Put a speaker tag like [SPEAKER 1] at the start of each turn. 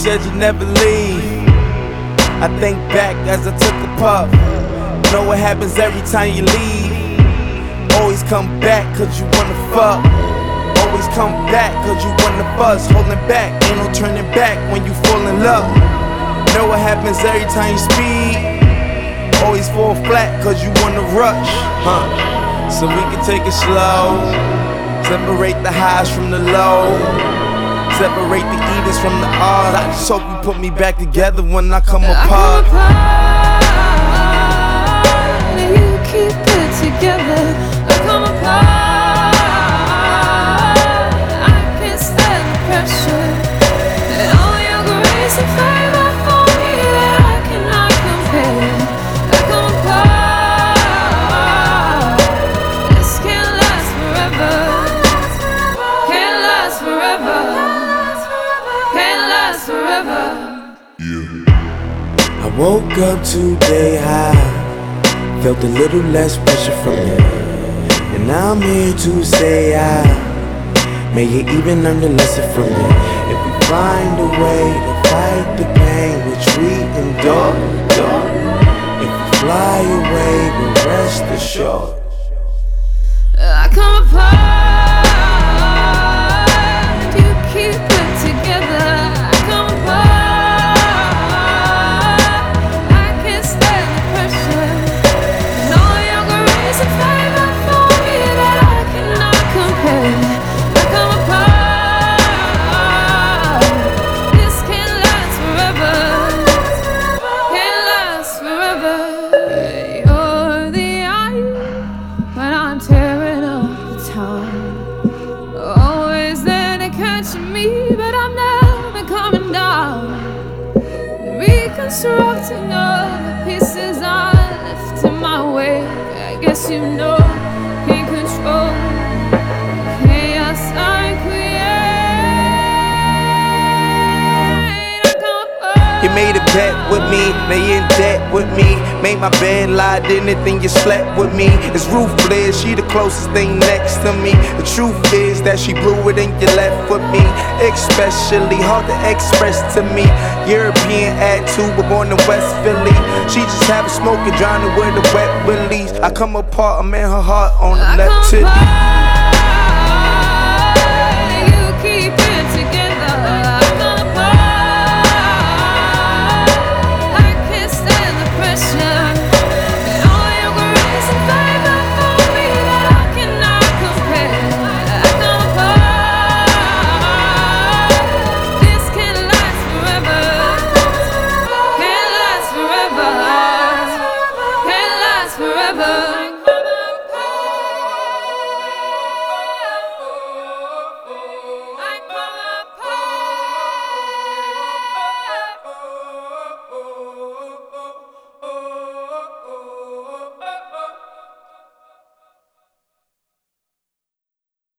[SPEAKER 1] said you never leave. I think back as I took a puff. Know what happens every time you leave. Always come back cause you wanna fuck. Always come back cause you wanna buzz. Holding back, ain't no turning back when you fall in love. Know what happens every time you speed. Always fall flat cause you wanna rush. So we can take it slow. Separate the highs from the low. Separate the evens from the odds. I just hope you put me back together when I come apart.
[SPEAKER 2] You keep it together. I come apart. I can't stand the pressure. And all your grace and favor for me that I cannot compare. I come apart. This can't last forever. Can't last forever. Can't last forever.
[SPEAKER 1] I woke up today high. Felt a little less pressure from you. And now I'm here to say may you even learn the lesson from me. If we find a way to fight the pain which we endure, if we fly away, we'll rest assured.
[SPEAKER 2] I come apart. You keep it together. I come apart. I can't stand the pressure. And all your grace and favor for me that I cannot compare. I come apart. This can't last forever. Can't last forever. You're the eye when I'm tearing up the town. Always there to catch me, but I'm never coming down. Reconstructing all the pieces I left in my wake. I guess you know, can't control chaos I create. I come apart.
[SPEAKER 1] You made a bet with me, now you in debt with me. Made my bed, lied, anything you slept with me. It's ruthless, she the closest thing next to me. The truth is that she blew it and you left with me. Especially hard to express to me. European attitude, but born in West Philly. She just have a smoking, drowning with the wet willies. I come apart, I'm in her heart on the left titty.
[SPEAKER 2] You keep it together. I come apart. I can't stand the pressure. And all your grace and favor for me that I cannot compare. I come apart. This can't last forever. Can't last forever. Can't last forever.